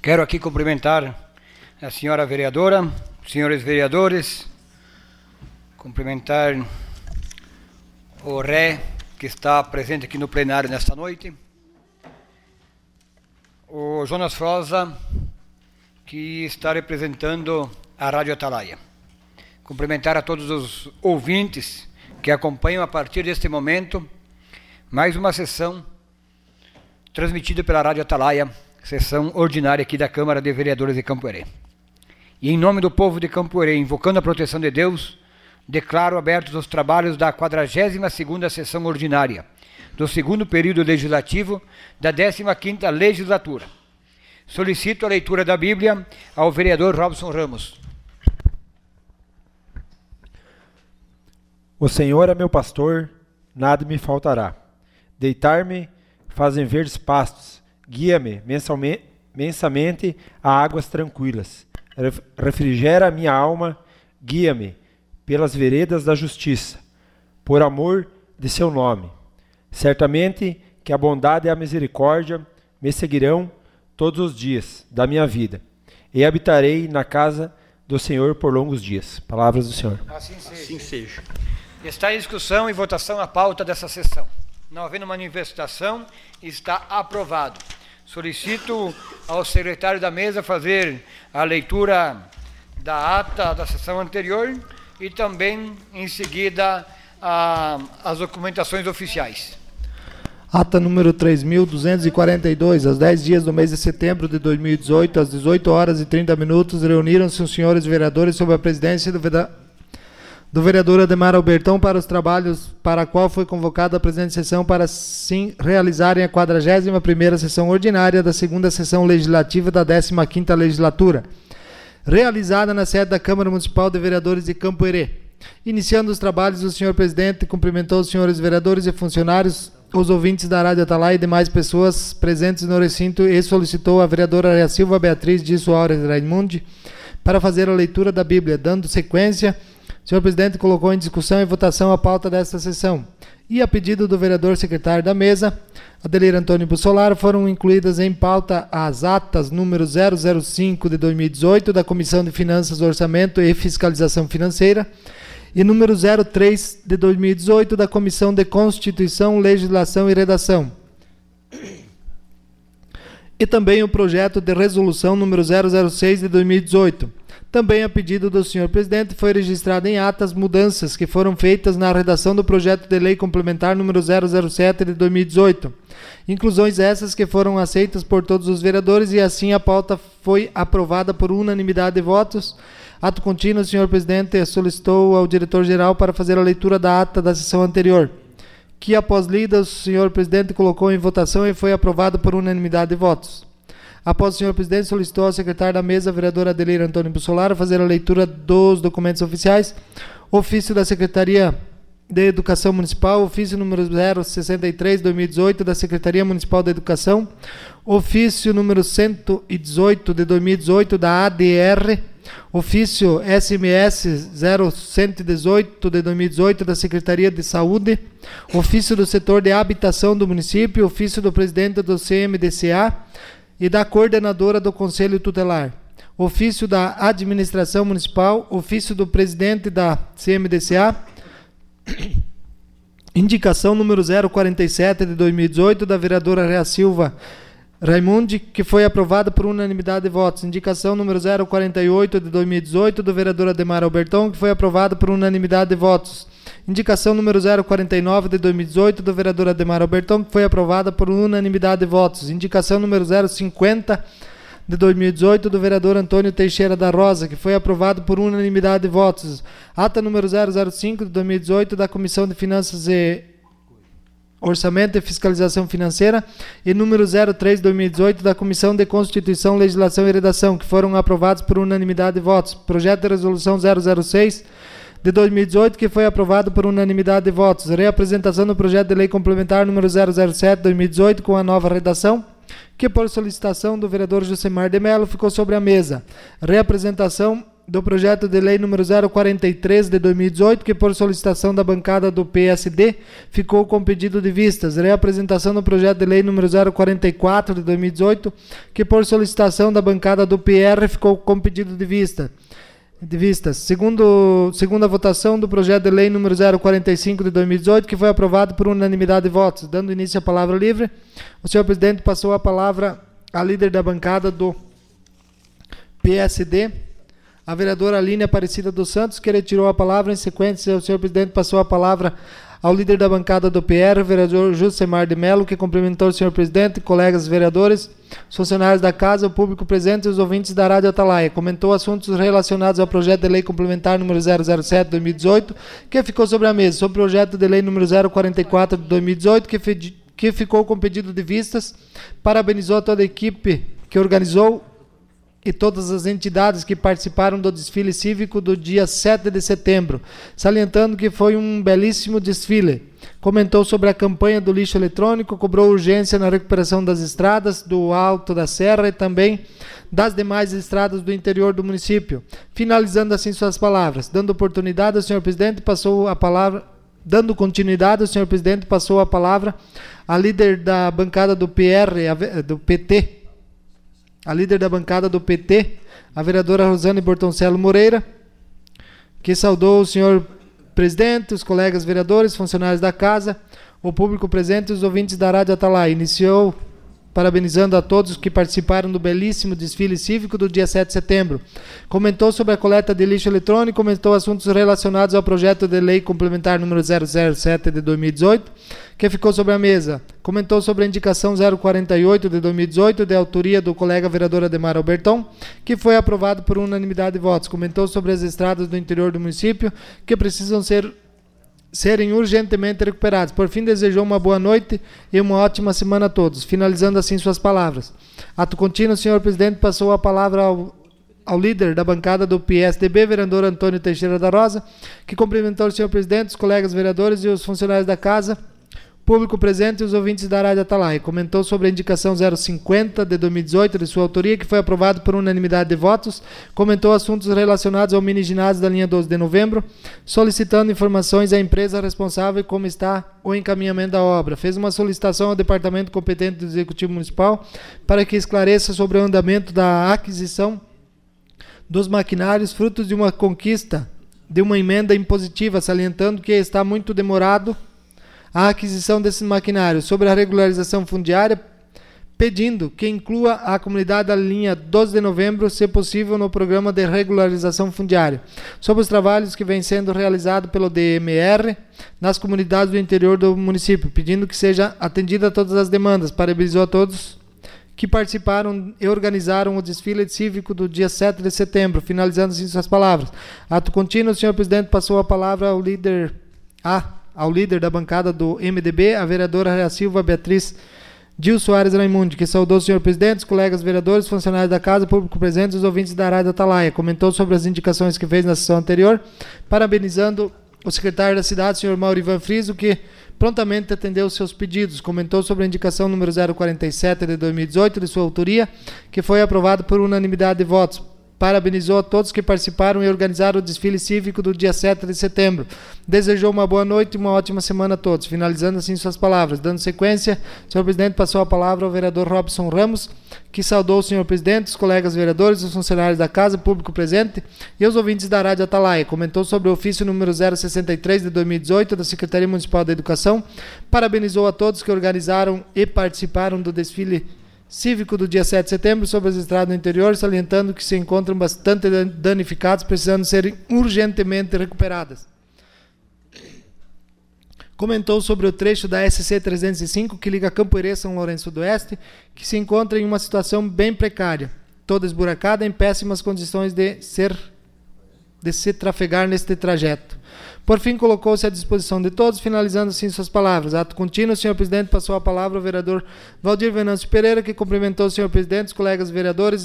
Quero aqui cumprimentar a senhora vereadora, senhores vereadores, cumprimentar o Ré, que está presente aqui no plenário nesta noite, o Jonas Froza, que está representando a Rádio Atalaia. Cumprimentar a todos os ouvintes que acompanham a partir deste momento mais uma sessão transmitida pela Rádio Atalaia, sessão ordinária aqui da Câmara de Vereadores de Campo Herê. E em nome do povo de Campo Herê, invocando a proteção de Deus, declaro abertos os trabalhos da 42ª sessão ordinária do segundo período legislativo da 15ª legislatura. Solicito a leitura da Bíblia ao vereador Robson Ramos. O Senhor é meu pastor, nada me faltará. Deitar-me fazem verdes pastos, guia-me mensamente a águas tranquilas. Refrigera a minha alma, guia-me pelas veredas da justiça, por amor de seu nome. Certamente que a bondade e a misericórdia me seguirão todos os dias da minha vida, e habitarei na casa do Senhor por longos dias. Palavras do Senhor. Assim seja. Assim seja. Está em discussão e votação a pauta dessa sessão. Não havendo manifestação, está aprovado. Solicito ao secretário da mesa fazer a leitura da ata da sessão anterior e também, em seguida, as documentações oficiais. Ata número 3.242, aos 10 dias do mês de setembro de 2018, às 18 horas e 30 minutos, reuniram-se os senhores vereadores sob a presidência do vereador Ademar Albertão para os trabalhos para a qual foi convocada a presente sessão para sim realizarem a 41ª sessão ordinária da segunda sessão legislativa da 15ª legislatura, realizada na sede da Câmara Municipal de Vereadores de Campo Herê. Iniciando os trabalhos, o senhor presidente cumprimentou os senhores vereadores e funcionários, os ouvintes da Rádio Atalaia e demais pessoas presentes no recinto e solicitou a vereadora Rea Silva Beatriz de Soares Raimundi para fazer a leitura da Bíblia. Dando sequência, o senhor presidente colocou em discussão e votação a pauta desta sessão. E a pedido do vereador secretário da mesa, Adelir Antônio Bussolaro, foram incluídas em pauta as atas número 005 de 2018 da Comissão de Finanças, Orçamento e Fiscalização Financeira e número 03 de 2018 da Comissão de Constituição, Legislação e Redação. E também o projeto de resolução número 006 de 2018. Também a pedido do senhor presidente foi registrado em atas mudanças que foram feitas na redação do projeto de lei complementar número 007 de 2018. Inclusões essas que foram aceitas por todos os vereadores e assim a pauta foi aprovada por unanimidade de votos. Ato contínuo, o senhor presidente solicitou ao diretor-geral para fazer a leitura da ata da sessão anterior, que após lida o senhor presidente colocou em votação e foi aprovada por unanimidade de votos. Após o senhor presidente solicitou ao secretário da mesa, vereador Adelir Antônio Bussolaro, fazer a leitura dos documentos oficiais, ofício da Secretaria de Educação Municipal, ofício número 063 de 2018 da Secretaria Municipal de Educação, ofício número 118 de 2018 da ADR, ofício SMS 0118 de 2018 da Secretaria de Saúde, ofício do setor de habitação do município, ofício do presidente do CMDCA e da coordenadora do Conselho Tutelar, ofício da administração municipal, ofício do presidente da CMDCA, indicação número 047 de 2018 da vereadora Rea Silva Raimundi, que foi aprovada por unanimidade de votos. Indicação número 048 de 2018 do vereador Ademar Albertão, que foi aprovada por unanimidade de votos. Indicação número 049 de 2018 do vereador Ademar Albertão, que foi aprovada por unanimidade de votos. Indicação número 050 de 2018 do vereador Antônio Teixeira da Rosa, que foi aprovado por unanimidade de votos. Ata número 005 de 2018 da Comissão de Finanças e Orçamento e Fiscalização Financeira e número 03 de 2018 da Comissão de Constituição, Legislação e Redação, que foram aprovados por unanimidade de votos. Projeto de Resolução 006 de 2018, que foi aprovado por unanimidade de votos. Reapresentação do projeto de lei complementar número 007 de 2018 com a nova redação, que por solicitação do vereador Josemar de Mello ficou sobre a mesa. Reapresentação do projeto de lei número 043 de 2018, que por solicitação da bancada do PSD ficou com pedido de vistas. Reapresentação do projeto de lei número 044 de 2018, que por solicitação da bancada do PR ficou com pedido de vistas. Segunda votação do projeto de lei número 045 de 2018, que foi aprovado por unanimidade de votos. Dando início à palavra livre, o senhor presidente passou a palavra à líder da bancada do PSD, a vereadora Aline Aparecida dos Santos, que retirou a palavra. Em sequência, o senhor presidente passou a palavra ao líder da bancada do PR, o vereador Jusemar de Mello, que cumprimentou o senhor presidente, colegas vereadores, os funcionários da casa, o público presente e os ouvintes da Rádio Atalaia. Comentou assuntos relacionados ao projeto de lei complementar número 007 de 2018, que ficou sobre a mesa, sobre o projeto de lei número 044 de 2018, que ficou com pedido de vistas. Parabenizou toda a equipe que organizou e todas as entidades que participaram do desfile cívico do dia 7 de setembro, salientando que foi um belíssimo desfile. Comentou sobre a campanha do lixo eletrônico, cobrou urgência na recuperação das estradas do Alto da Serra e também das demais estradas do interior do município. Finalizando assim suas palavras, dando oportunidade ao senhor presidente, passou a palavra, dando continuidade, o senhor presidente passou a palavra à líder da bancada do do PT, a líder da bancada do PT, a vereadora Rosane Bortoncello Moreira, que saudou o senhor presidente, os colegas vereadores, funcionários da casa, o público presente e os ouvintes da Rádio Atalaia. Iniciou parabenizando a todos que participaram do belíssimo desfile cívico do dia 7 de setembro. Comentou sobre a coleta de lixo eletrônico, comentou assuntos relacionados ao projeto de lei complementar número 007 de 2018, que ficou sobre a mesa. Comentou sobre a indicação 048 de 2018, de autoria do colega vereador Ademar Alberton, que foi aprovado por unanimidade de votos. Comentou sobre as estradas do interior do município, que precisam serem urgentemente recuperados. Por fim, desejou uma boa noite e uma ótima semana a todos, finalizando assim suas palavras. Ato contínuo, o senhor presidente passou a palavra ao líder da bancada do PSDB, vereador Antônio Teixeira da Rosa, que cumprimentou o senhor presidente, os colegas vereadores e os funcionários da casa, público presente e os ouvintes da Rádio Atalaia. Comentou sobre a indicação 050 de 2018 de sua autoria, que foi aprovado por unanimidade de votos. Comentou assuntos relacionados ao mini ginásio da linha 12 de novembro, solicitando informações à empresa responsável e como está o encaminhamento da obra. Fez uma solicitação ao departamento competente do Executivo Municipal para que esclareça sobre o andamento da aquisição dos maquinários, frutos de uma conquista de uma emenda impositiva, salientando que está muito demorado a aquisição desses maquinários, sobre a regularização fundiária, pedindo que inclua a comunidade da linha 12 de novembro, se possível, no programa de regularização fundiária, sobre os trabalhos que vêm sendo realizados pelo DMR nas comunidades do interior do município, pedindo que seja atendida a todas as demandas. Parabenizou a todos que participaram e organizaram o desfile cívico do dia 7 de setembro, finalizando assim suas palavras. Ato contínuo, o senhor presidente passou a palavra ao líder da bancada do MDB, a vereadora Rea Silva Beatriz Dil Soares Raimundi, que saudou o senhor presidente, os colegas vereadores, funcionários da casa, público presente e os ouvintes da Rádio Atalaia. Comentou sobre as indicações que fez na sessão anterior, parabenizando o secretário da cidade, o senhor Maurivan Friso, que prontamente atendeu os seus pedidos. Comentou sobre a indicação número 047 de 2018, de sua autoria, que foi aprovado por unanimidade de votos. Parabenizou a todos que participaram e organizaram o desfile cívico do dia 7 de setembro. Desejou uma boa noite e uma ótima semana a todos. Finalizando assim suas palavras. Dando sequência, o senhor presidente passou a palavra ao vereador Robson Ramos, que saudou o senhor presidente, os colegas vereadores, os funcionários da casa, público presente e os ouvintes da Rádio Atalaia. Comentou sobre o ofício número 063 de 2018 da Secretaria Municipal da Educação. Parabenizou a todos que organizaram e participaram do desfile cívico do dia 7 de setembro sobre as estradas do interior, salientando que se encontram bastante danificadas, precisando serem urgentemente recuperadas. Comentou sobre o trecho da SC 305, que liga Campo Herê a São Lourenço do Oeste, que se encontra em uma situação bem precária, toda esburacada, em péssimas condições de se trafegar neste trajeto. Por fim, colocou-se à disposição de todos, finalizando assim suas palavras. Ato contínuo, o senhor presidente passou a palavra ao vereador Valdir Venâncio Pereira, que cumprimentou o senhor presidente, os colegas vereadores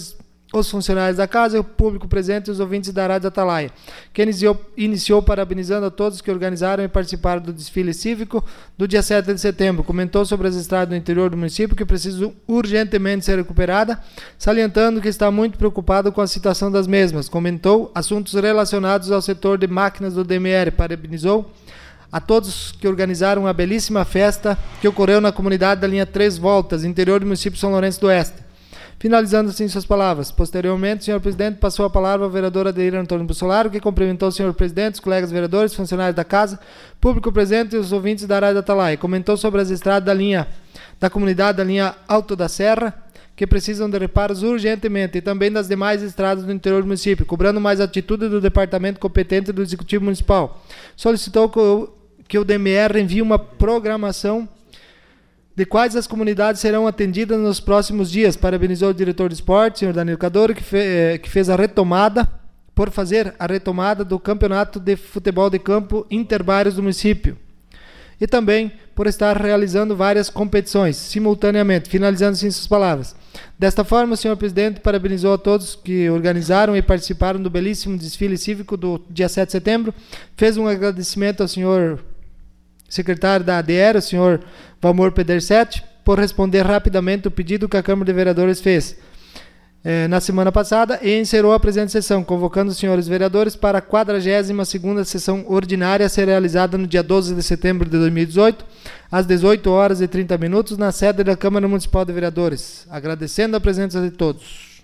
os funcionários da casa, o público presente e os ouvintes da Rádio Atalaia, que iniciou parabenizando a todos que organizaram e participaram do desfile cívico do dia 7 de setembro. Comentou sobre as estradas do interior do município que precisam urgentemente ser recuperadas, salientando que está muito preocupado com a situação das mesmas. Comentou assuntos relacionados ao setor de máquinas do DMR. Parabenizou a todos que organizaram a belíssima festa que ocorreu na comunidade da linha 3 Voltas, interior do município de São Lourenço do Oeste. Finalizando assim suas palavras. Posteriormente, o senhor presidente passou a palavra ao vereador Adeir Antônio Bussolaro, que cumprimentou o senhor presidente, os colegas vereadores, funcionários da casa, público presente e os ouvintes da Rádio Atalaia. Comentou sobre as estradas da comunidade da linha Alto da Serra, que precisam de reparos urgentemente, e também das demais estradas do interior do município, cobrando mais atitude do departamento competente do Executivo Municipal. Solicitou que o DMR envie uma programação de quais as comunidades serão atendidas nos próximos dias. Parabenizou o diretor de esporte, senhor Danilo Cadoro, que fez a retomada, por fazer a retomada do campeonato de futebol de campo interbairros do município. E também por estar realizando várias competições simultaneamente. Finalizando assim suas palavras. Desta forma, o senhor presidente parabenizou a todos que organizaram e participaram do belíssimo desfile cívico do dia 7 de setembro. Fez um agradecimento ao senhor secretário da ADR, o senhor Valmor Pedersetti, por responder rapidamente o pedido que a Câmara de Vereadores fez na semana passada e encerrou a presente sessão, convocando os senhores vereadores para a 42ª sessão ordinária a ser realizada no dia 12 de setembro de 2018, às 18h30, na sede da Câmara Municipal de Vereadores. Agradecendo a presença de todos.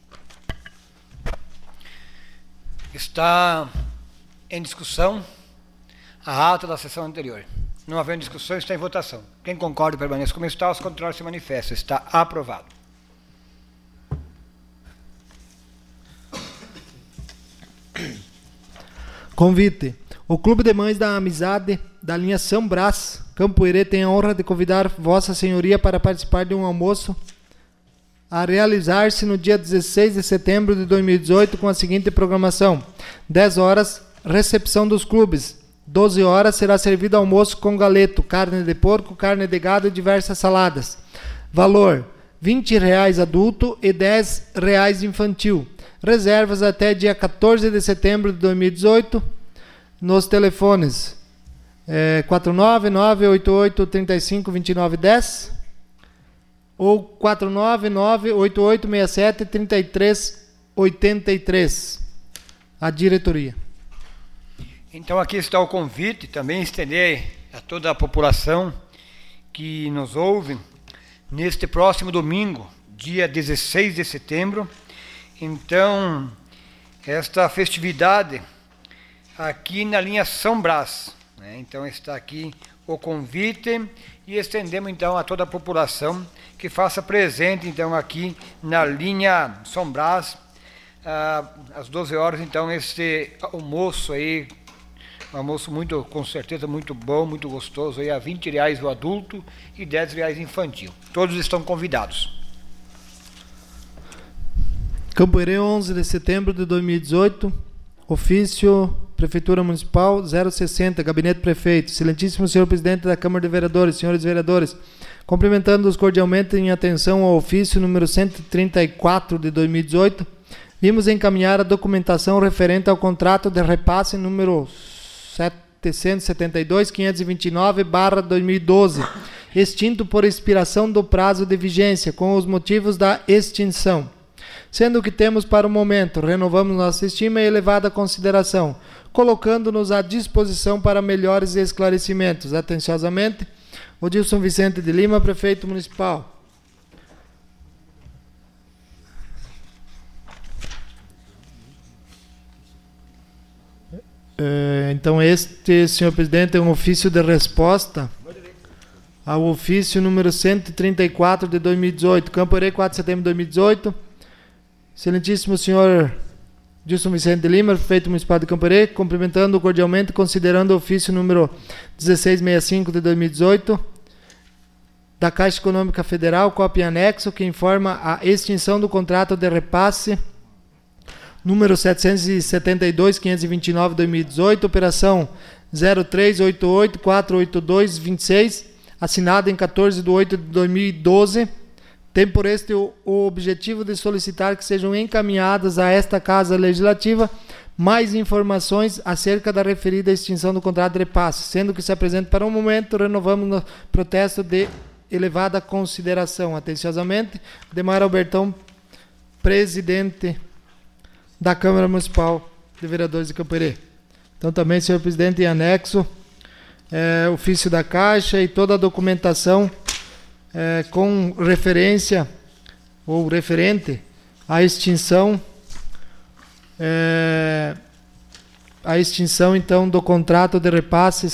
Está em discussão a ata da sessão anterior. Não havendo discussão, está em votação. Quem concorda permaneça como está, os contrários se manifestam. Está aprovado. Convite. O Clube de Mães da Amizade da linha São Brás, Campo Herê, tem a honra de convidar Vossa Senhoria para participar de um almoço a realizar-se no dia 16 de setembro de 2018 com a seguinte programação: 10 horas, recepção dos clubes. 12 horas será servido almoço com galeto, carne de porco, carne de gado e diversas saladas. Valor: R$20 adulto e R$10 infantil. Reservas até dia 14 de setembro de 2018 nos telefones 49988352910 ou 49988673383. A diretoria. Então aqui está o convite, também estender a toda a população que nos ouve neste próximo domingo, dia 16 de setembro. Então, esta festividade aqui na linha São Brás, né? Então está aqui o convite e estendemos então a toda a população que faça presente então aqui na linha São Brás, às 12 horas, então esse almoço aí, um almoço muito, com certeza, muito bom, muito gostoso, aí a R$20 o adulto e R$10 infantil. Todos estão convidados. Campo Herê, 11 de setembro de 2018, ofício Prefeitura Municipal 060, Gabinete Prefeito. Excelentíssimo senhor presidente da Câmara de Vereadores, senhores vereadores, cumprimentando-os cordialmente em atenção ao ofício número 134 de 2018, vimos encaminhar a documentação referente ao contrato de repasse número 772.529/2012, extinto por expiração do prazo de vigência, com os motivos da extinção. Sendo que temos para o momento, renovamos nossa estima e elevada consideração, colocando-nos à disposição para melhores esclarecimentos. Atenciosamente, Odilson Vicente de Lima, Prefeito Municipal. Então este, senhor presidente, é um ofício de resposta ao ofício número 134 de 2018, Campo Herê, 4 de setembro de 2018. Excelentíssimo senhor Dilson Vicente de Lima, Prefeito Municipal de Campo Herê, cumprimentando cordialmente, considerando o ofício número 1665 de 2018 da Caixa Econômica Federal, cópia em anexo, que informa a extinção do contrato de repasse número 772.529/2018, operação 038848226, assinado em 14/8/2012, tem por este o objetivo de solicitar que sejam encaminhadas a esta Casa Legislativa mais informações acerca da referida extinção do contrato de repasse, sendo que se apresenta para um momento, renovamos no protesto de elevada consideração. Atenciosamente, Demar Albertão, presidente da Câmara Municipal de Vereadores de Campoerê. Então também, senhor presidente, em anexo, ofício da Caixa e toda a documentação com referência ou referente à extinção então do contrato de repasse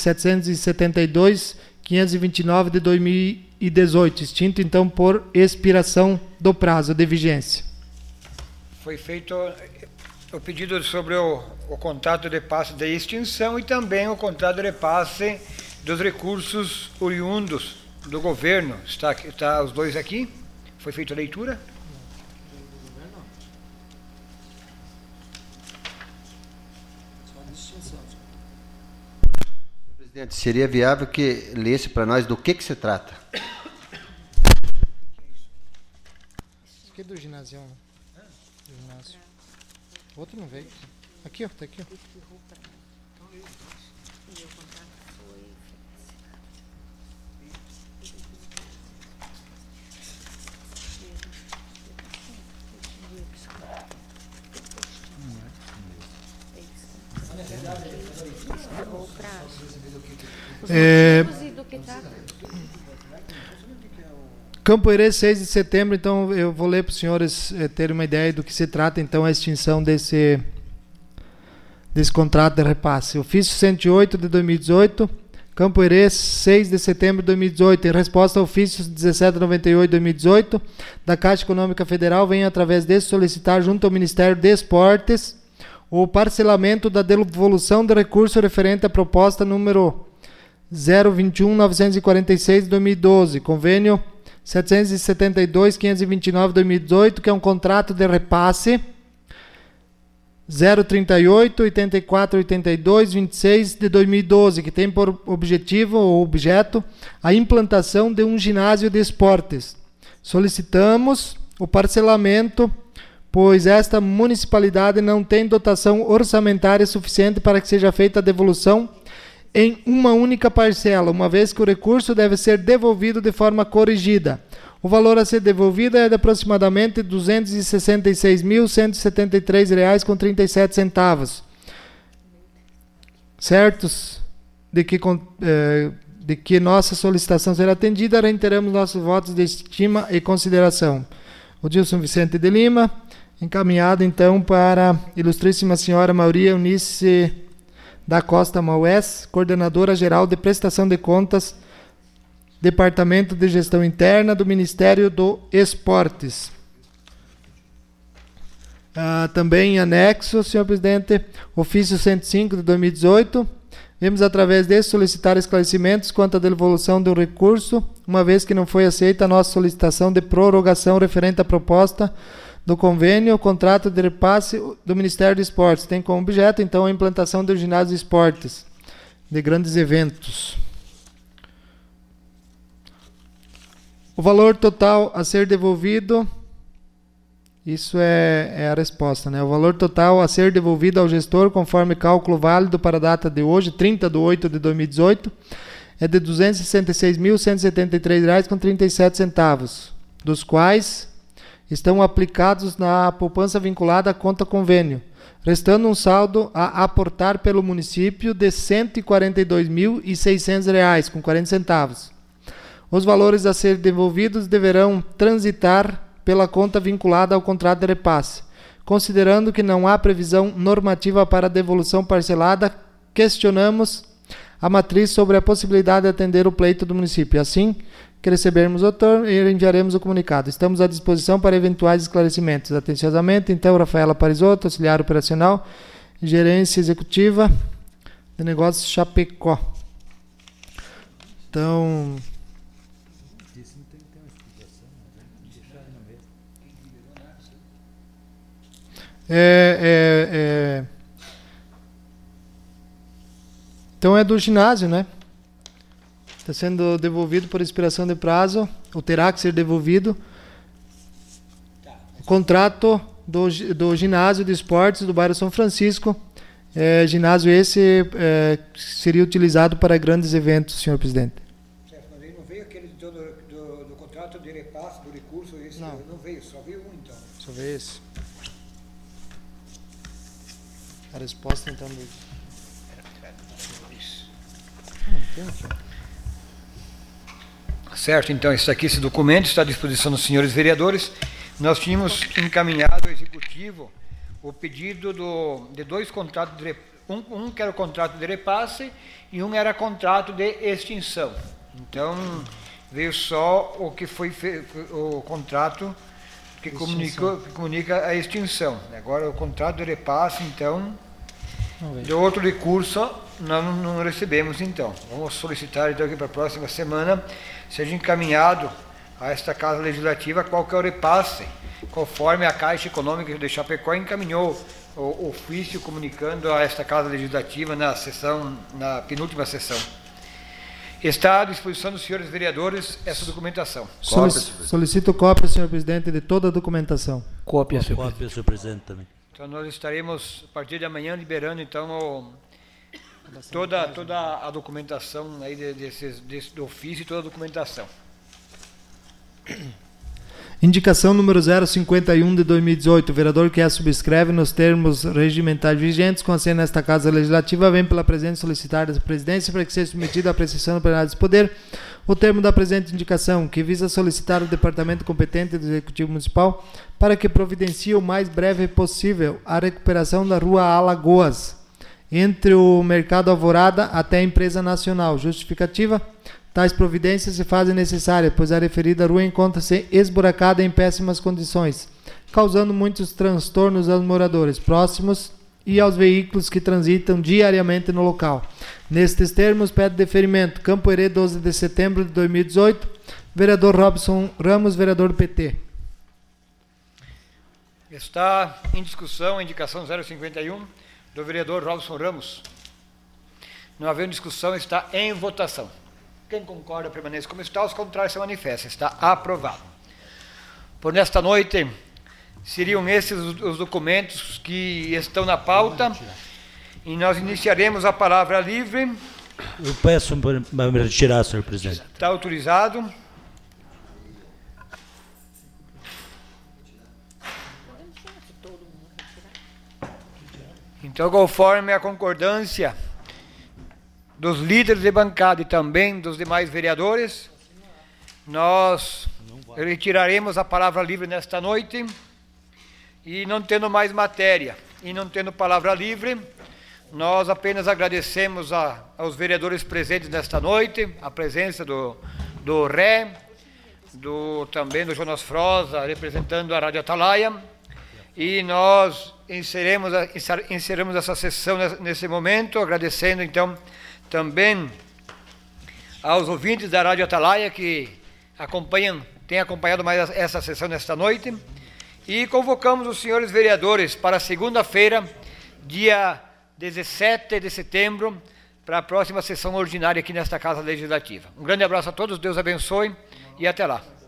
772.529 de 2018, extinto então por expiração do prazo de vigência. Foi feito o pedido sobre o contrato de repasse de extinção e também o contrato de repasse dos recursos oriundos do governo. Está os dois aqui? Foi feita a leitura? Presidente, seria viável que lesse para nós do que se trata? Isso aqui é do ginásio. Do ginásio. Outro não veio. Aqui, ó, tá aqui, ó. Campoerê, 6 de setembro, então eu vou ler para os senhores terem uma ideia do que se trata, então, a extinção desse contrato de repasse. Ofício 108 de 2018, Campoerê, 6 de setembro de 2018, em resposta ao ofício 1798 de 2018, da Caixa Econômica Federal, vem através desse solicitar junto ao Ministério de Esportes o parcelamento da devolução de recurso referente à proposta número 021.946 de 2012, convênio 772.529 de 2018, que é um contrato de repasse 038, 84, 82, 26 de 2012, que tem por objetivo ou objeto a implantação de um ginásio de esportes. Solicitamos o parcelamento, pois esta municipalidade não tem dotação orçamentária suficiente para que seja feita a devolução em uma única parcela, uma vez que o recurso deve ser devolvido de forma corrigida. O valor a ser devolvido é de aproximadamente R$ 266.173,37. Certos de que nossa solicitação será atendida, reiteramos nossos votos de estima e consideração. O Dilson Vicente de Lima, encaminhado então para a ilustríssima senhora Maria Eunice da Costa Maués, coordenadora geral de prestação de contas, Departamento de Gestão Interna do Ministério do Esportes. Também em anexo, senhor presidente, ofício 105 de 2018, vemos através desse solicitar esclarecimentos quanto à devolução do recurso, uma vez que não foi aceita a nossa solicitação de prorrogação referente à proposta do convênio, o contrato de repasse do Ministério do Esportes. Tem como objeto, então, a implantação do ginásio de esportes, de grandes eventos. O valor total a ser devolvido, isso é a resposta, né? O valor total a ser devolvido ao gestor, conforme cálculo válido para a data de hoje, 30/8/2018, é de R$ 266.173,37, dos quais estão aplicados na poupança vinculada à conta convênio, restando um saldo a aportar pelo município de R$ 142.600,40. Os valores a ser devolvidos deverão transitar pela conta vinculada ao contrato de repasse. Considerando que não há previsão normativa para devolução parcelada, questionamos a matriz sobre a possibilidade de atender o pleito do município. Assim que recebermos o turno, enviaremos o comunicado. Estamos à disposição para eventuais esclarecimentos. Atenciosamente, então, Rafaela Parisotto, auxiliar operacional, gerência executiva de negócios Chapecó. Então, então é do ginásio, né? Está sendo devolvido por expiração de prazo, ou terá que ser devolvido, contrato do ginásio de esportes do bairro São Francisco. Ginásio esse seria utilizado para grandes eventos, senhor presidente. Certo, mas aí não veio aquele do contrato de repasse, do recurso, esse não veio, só veio um então. Só veio esse. A resposta então do... Certo, então esse documento está à disposição dos senhores vereadores. Nós tínhamos encaminhado ao executivo o pedido de dois contratos, um que era o contrato de repasse e um era contrato de extinção. Então veio só o que foi o contrato que comunica a extinção. Agora o contrato de repasse, então, de outro recurso nós não recebemos, então. Vamos solicitar então que para a próxima semana seja encaminhado a esta Casa Legislativa qual que é o repasse, conforme a Caixa Econômica de Chapecó encaminhou o ofício comunicando a esta Casa Legislativa na penúltima sessão. Está à disposição dos senhores vereadores essa documentação. Solicito cópia, senhor presidente, de toda a documentação. Cópia, senhor presidente, também. Então nós estaremos, a partir de amanhã, liberando então toda a documentação aí do ofício e toda a documentação. Indicação número 051 de 2018. O vereador que a subscreve nos termos regimentais vigentes com assento nesta Casa Legislativa vem pela presente solicitar da presidência para que seja submetido à apreciação do plenário desse poder o termo da presente indicação, que visa solicitar ao departamento competente do Executivo Municipal para que providencie o mais breve possível a recuperação da Rua Alagoas, entre o Mercado Alvorada até a Empresa Nacional. Justificativa: tais providências se fazem necessárias, pois a referida rua encontra-se esburacada em péssimas condições, causando muitos transtornos aos moradores próximos e aos veículos que transitam diariamente no local. Nestes termos, pede deferimento. Campo Herê, 12 de setembro de 2018. Vereador Robson Ramos, vereador do PT. Está em discussão a indicação 051 do vereador Robson Ramos. Não havendo discussão, está em votação. Quem concorda permanece como está, os contrários se manifestam. Está aprovado. Por nesta noite, seriam esses os documentos que estão na pauta. E nós iniciaremos a palavra livre. Eu peço para me retirar, senhor presidente. Está autorizado. Então, conforme a concordância dos líderes de bancada e também dos demais vereadores, nós retiraremos a palavra livre nesta noite e, não tendo mais matéria e não tendo palavra livre, nós apenas agradecemos aos vereadores presentes nesta noite, a presença do Ré, também do Jonas Froza, representando a Rádio Atalaia, e nós encerramos essa sessão nesse momento, agradecendo então também aos ouvintes da Rádio Atalaia que têm acompanhado mais essa sessão nesta noite, e convocamos os senhores vereadores para segunda-feira, dia 17 de setembro, para a próxima sessão ordinária aqui nesta Casa Legislativa. Um grande abraço a todos, Deus abençoe e até lá.